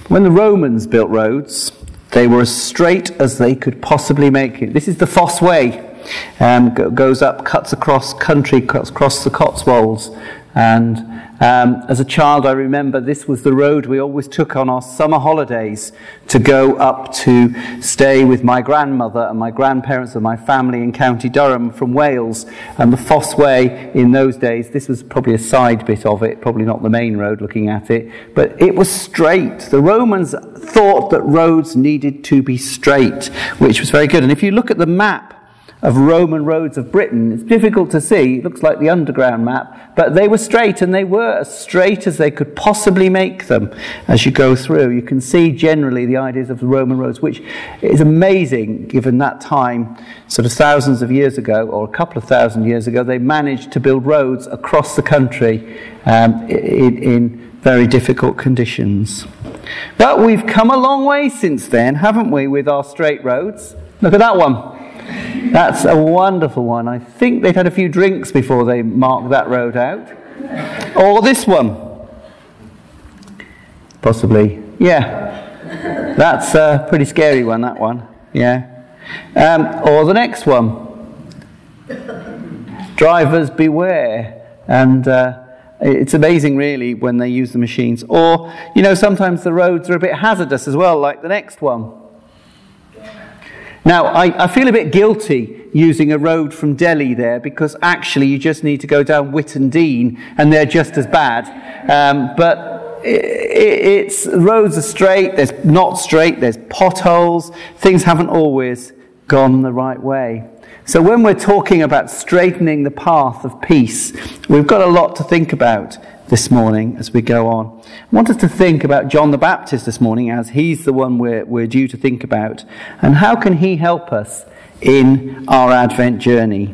When the Romans built roads, they were as straight as they could possibly make it. This is the Fosse Way. Goes up, cuts across country, cuts across the Cotswolds. And as a child, I remember this was the road we always took on our summer holidays to go up to stay with my grandmother and my grandparents and my family in County Durham from Wales. And the Fosse Way in those days, this was probably a side bit of it, probably not the main road looking at it, but it was straight. The Romans thought that roads needed to be straight, which was very good. And if you look at the map of Roman roads of Britain, it's difficult to see. It looks like the underground map, but they were straight, and they were as straight as they could possibly make them. As you go through, you can see generally the ideas of the Roman roads, which is amazing given that time, sort of thousands of years ago, or a couple of thousand years ago, they managed to build roads across the country in very difficult conditions. But we've come a long way since then, haven't we, with our straight roads? Look at that one. That's a wonderful one. I think they'd had a few drinks before they marked that road out. Or this one. Possibly. Yeah. That's a pretty scary one, that one. Yeah. Or the next one. Drivers beware. And it's amazing, really, when they use the machines. Or, sometimes the roads are a bit hazardous as well, like the next one. Now, I feel a bit guilty using a road from Delhi there, because actually you just need to go down Whitton Dean and they're just as bad. But it's roads are straight, there's not straight, there's potholes, things haven't always gone the right way. So when we're talking about straightening the path of peace, we've got a lot to think about this morning as we go on. I want us to think about John the Baptist this morning, as he's the one we're due to think about, and how can he help us in our Advent journey.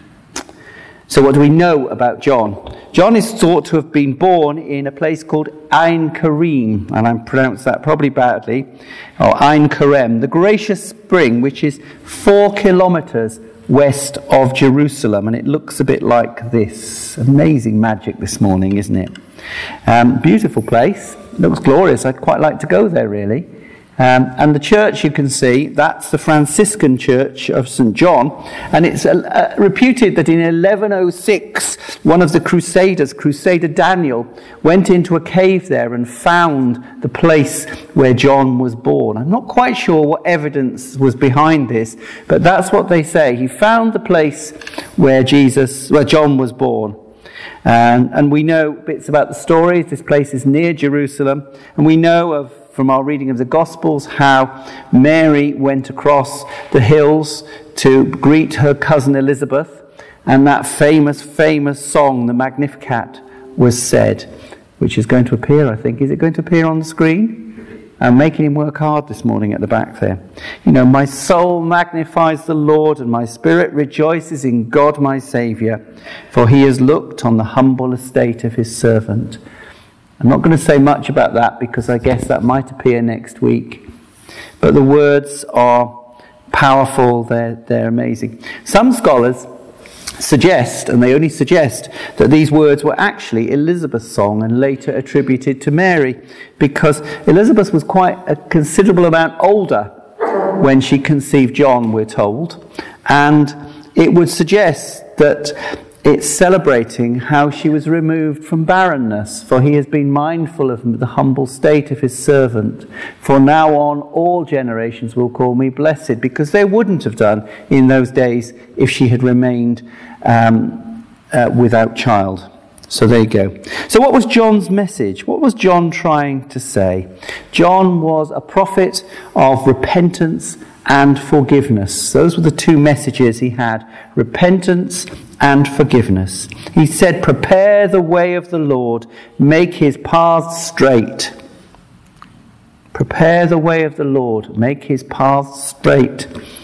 So what do we know about John? John is thought to have been born in a place called Ein Karim, and I pronounced that probably badly, or Ein Karem, the gracious spring, which is 4 kilometers west of Jerusalem, and it looks a bit like this. Amazing magic this morning, isn't it? Beautiful place. It looks glorious. I'd quite like to go there, really. And the church, you can see, that's the Franciscan Church of St. John, and it's reputed that in 1106, one of the Crusaders, Crusader Daniel, went into a cave there and found the place where John was born. I'm not quite sure what evidence was behind this, but that's what they say. He found the place where John was born. And we know bits about the stories. This place is near Jerusalem, and we know from our reading of the Gospels how Mary went across the hills to greet her cousin Elizabeth, and that famous song, the Magnificat, was said, which is going to appear, I think. Is it going to appear on the screen? I'm making him work hard this morning at the back there. My soul magnifies the Lord, and my spirit rejoices in God my Saviour, for he has looked on the humble estate of his servant. I'm not going to say much about that, because I guess that might appear next week. But the words are powerful, they're amazing. Some scholars suggest, and they only suggest, that these words were actually Elizabeth's song and later attributed to Mary, because Elizabeth was quite a considerable amount older when she conceived John, we're told, and it would suggest that it's celebrating how she was removed from barrenness, for he has been mindful of the humble state of his servant. For now on, all generations will call me blessed, because they wouldn't have done in those days if she had remained without child. So there you go. So what was John's message? What was John trying to say? John was a prophet of repentance and forgiveness. Those were the two messages he had: repentance and forgiveness. He said, prepare the way of the Lord, make his paths straight. Prepare the way of the Lord, make his paths straight.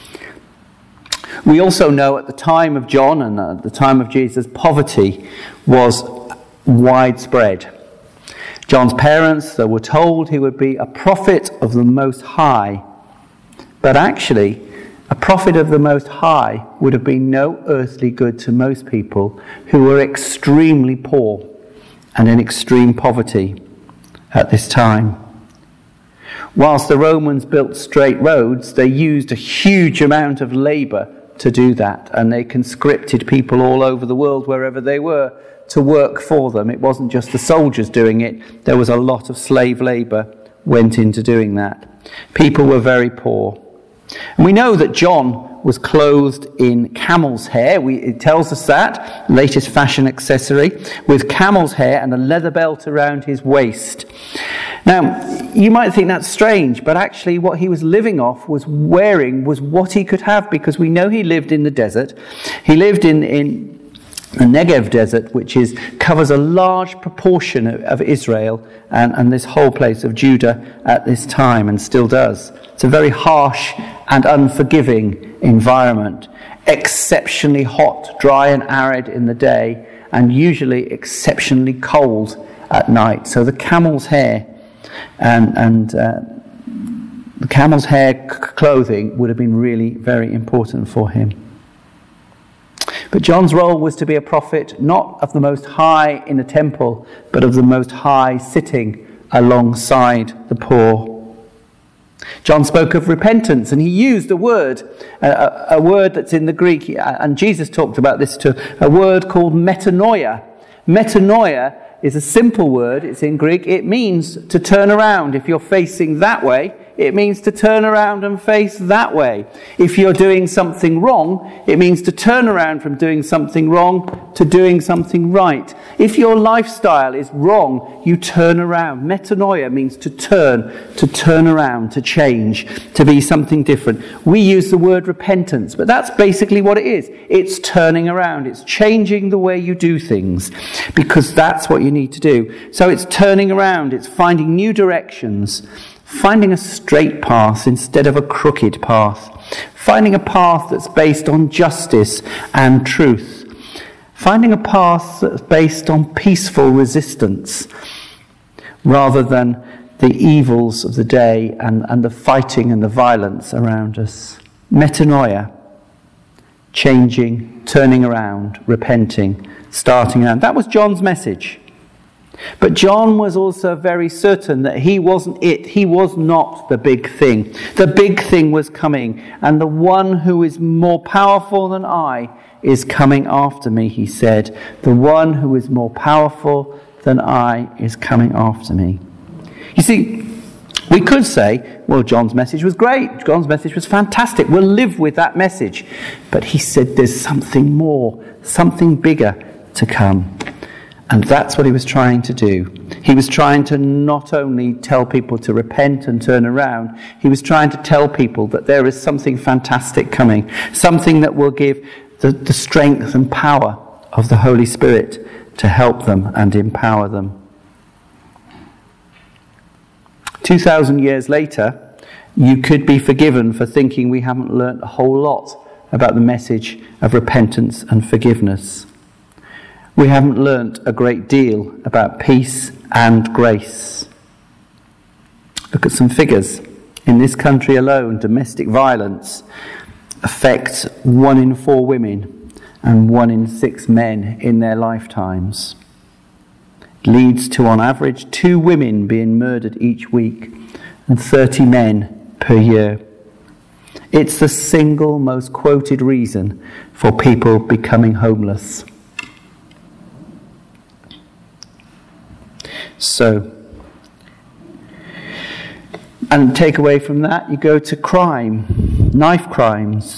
We also know at the time of John and at the time of Jesus, poverty was widespread. John's parents, they were told he would be a prophet of the Most High. But actually, a prophet of the Most High would have been no earthly good to most people who were extremely poor and in extreme poverty at this time. Whilst the Romans built straight roads, they used a huge amount of labour to do that, and they conscripted people all over the world, wherever they were, to work for them. It wasn't just the soldiers doing it. There was a lot of slave labour went into doing that. People were very poor. And we know that John was clothed in camel's hair. It tells us that, latest fashion accessory, with camel's hair and a leather belt around his waist. Now, you might think that's strange, but actually what he was living off, was what he could have, because we know he lived in the desert. He lived in the Negev desert, which covers a large proportion of Israel and this whole place of Judah at this time, and still does. It's a very harsh and unforgiving environment, exceptionally hot, dry and arid in the day, and usually exceptionally cold at night. So the camel's hair and the camel's hair clothing would have been really very important for him. But John's role was to be a prophet, not of the Most High in a temple, but of the Most High sitting alongside the poor. John spoke of repentance, and he used a word that's in the Greek, and Jesus talked about this too, a word called metanoia. Metanoia is a simple word, it's in Greek. It means to turn around. If you're facing that way, it means to turn around and face that way. If you're doing something wrong, it means to turn around from doing something wrong to doing something right. If your lifestyle is wrong, you turn around. Metanoia means to turn around, to change, to be something different. We use the word repentance, but that's basically what it is. It's turning around. It's changing the way you do things, because that's what you need to do. So it's turning around. It's finding new directions. Finding a straight path instead of a crooked path. Finding a path that's based on justice and truth. Finding a path that's based on peaceful resistance rather than the evils of the day and the fighting and the violence around us. Metanoia. Changing, turning around, repenting, starting around. That was John's message. But John was also very certain that he wasn't it. He was not the big thing. The big thing was coming, and the one who is more powerful than I is coming after me, he said. The one who is more powerful than I is coming after me. You see, we could say, well, John's message was great. John's message was fantastic. We'll live with that message. But he said there's something more, something bigger to come. And that's what he was trying to do. He was trying to not only tell people to repent and turn around, he was trying to tell people that there is something fantastic coming, something that will give the strength and power of the Holy Spirit to help them and empower them. 2,000 years later, you could be forgiven for thinking we haven't learnt a whole lot about the message of repentance and forgiveness. We haven't learnt a great deal about peace and grace. Look at some figures. In this country alone, domestic violence affects 1 in 4 women and 1 in 6 men in their lifetimes. It leads to, on average, 2 women being murdered each week and 30 men per year. It's the single most quoted reason for people becoming homeless. So, and take away from that, you go to crime, knife crimes.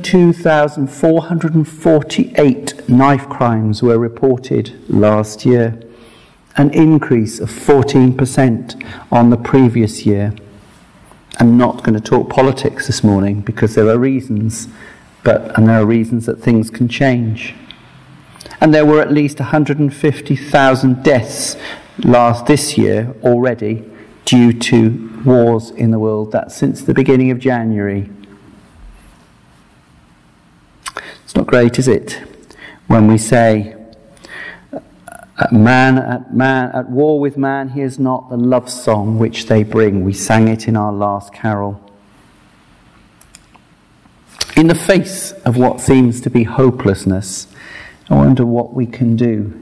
32,448 knife crimes were reported last year, an increase of 14% on the previous year. I'm not going to talk politics this morning because there are reasons, and there are reasons that things can change. And there were at least 150,000 deaths this year already due to wars in the world. That's since the beginning of January. It's not great, is it, when we say man at war with man hears not the love song which they bring. We sang it in our last carol. In the face of what seems to be hopelessness, I wonder what we can do.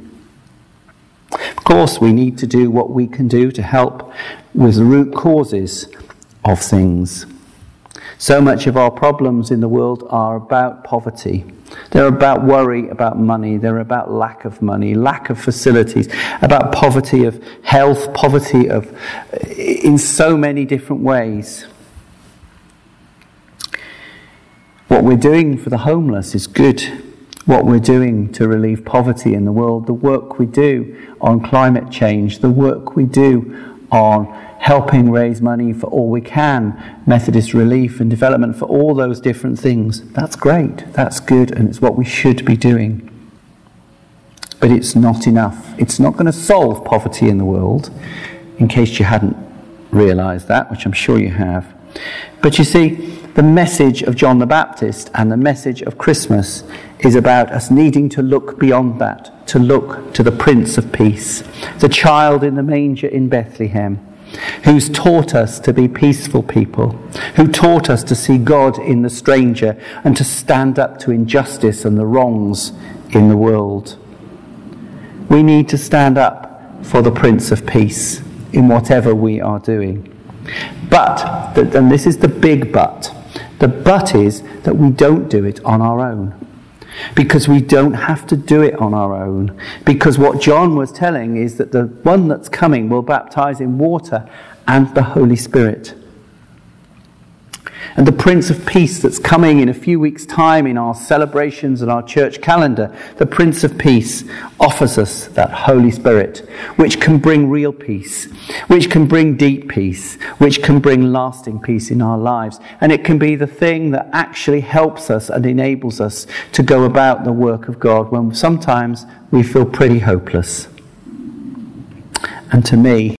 Of course, we need to do what we can do to help with the root causes of things. So much of our problems in the world are about poverty. They're about worry about money. They're about lack of money, lack of facilities, about poverty of health, poverty of in so many different ways. What we're doing for the homeless is good. What we're doing to relieve poverty in the world, the work we do on climate change, the work we do on helping raise money for All We Can, Methodist Relief and Development, for all those different things. That's great, that's good, and it's what we should be doing. But it's not enough. It's not going to solve poverty in the world, in case you hadn't realised that, which I'm sure you have. But you see, the message of John the Baptist and the message of Christmas is about us needing to look beyond that, to look to the Prince of Peace, the child in the manger in Bethlehem, who's taught us to be peaceful people, who taught us to see God in the stranger and to stand up to injustice and the wrongs in the world. We need to stand up for the Prince of Peace in whatever we are doing. But, and this is the big but, the but is that we don't do it on our own. Because we don't have to do it on our own. Because what John was telling is that the one that's coming will baptize in water and the Holy Spirit. And the Prince of Peace that's coming in a few weeks' time in our celebrations and our church calendar, the Prince of Peace offers us that Holy Spirit, which can bring real peace, which can bring deep peace, which can bring lasting peace in our lives. And it can be the thing that actually helps us and enables us to go about the work of God when sometimes we feel pretty hopeless. And to me,